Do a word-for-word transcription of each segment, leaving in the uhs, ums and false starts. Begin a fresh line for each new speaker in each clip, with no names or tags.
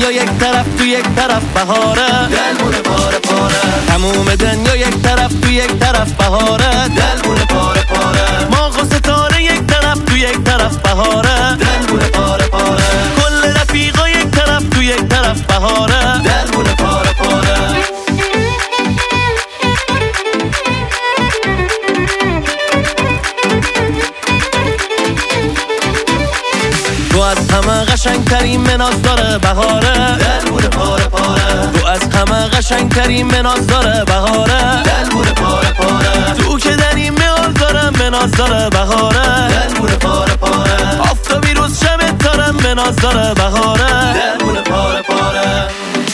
دنیا یک طرف تو یک طرف بهاره،
دلمونه پاره پاره.
تموم دنیا یک طرف تو یک طرف بهاره،
دلمونه پاره پاره.
ما ستاره یک طرف تو یک طرف بهاره،
دلمونه پاره پاره.
کل رفیقا یک طرف تو یک طرف بهاره،
دلمونه پاره پاره.
تو از همه قشنگترین مناز داره بهاره،
دلمونه پاره پاره.
تو از همه قشنگترین مناز داره بهاره،
دلمونه پاره پاره.
تو که در این میال داره مناز داره بهاره،
دلمونه پاره پاره.
آفتابی روز شب داره مناز داره بهاره،
دلمونه پاره پاره.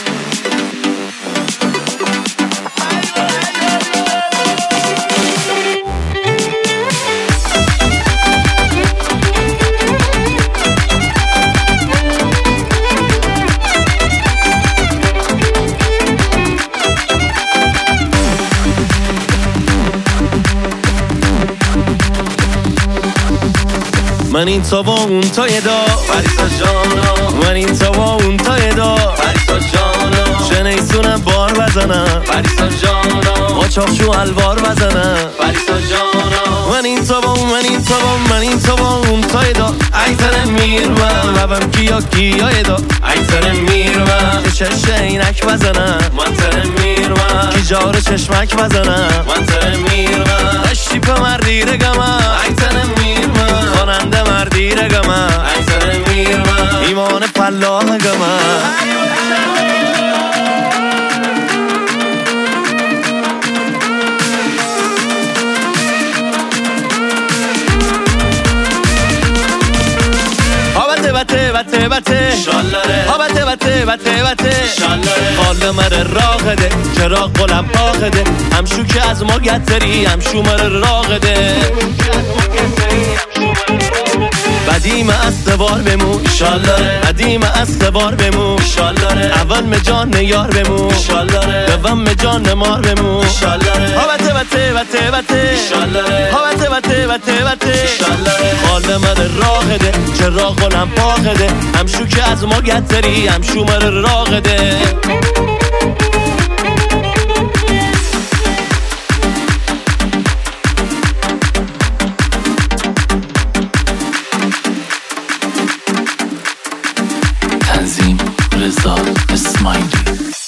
من این تا با اون تا یه دا
پریسا جانا،
من این تا با اون تا یه دا
پریسا جانا،
چه نیستونم بار بزنم
پریسا جانا،
ما چاخشو الوار بزنم
پریسا جانا.
من این تا با اون من این تا با من این تا با اون تا یه دا ایتن میرم لبم کیا کیا یه دا
ایتن میرم
که چشت اینک بزنم
من تن میرم
کی جار چشمک بزنم
من تن میرم
اشتیپ مردی رگمم
ایتن میرم
خواننده مردی رگمم
ایتن میرم
ایمان فلاح گمم بته بته بته
شالره
ها بته بته بته بته
شالره
حال مره راغده چرا قلم پاخده همشو که از ما گتری همشو مره راغده بدیم استوار بمو
شالره
قدیم استوار بمو
شالره
اول مجان یار بمو
شالره
دوم مجان مار بمو
شالره
ها بته بته بته بته
شالره
ها بته بته بته بته
شالره
حال من راغده چرا قلم پاخده همشو که از ما گتری همشو مر راغده
تنظیم رضا اسماعیلی.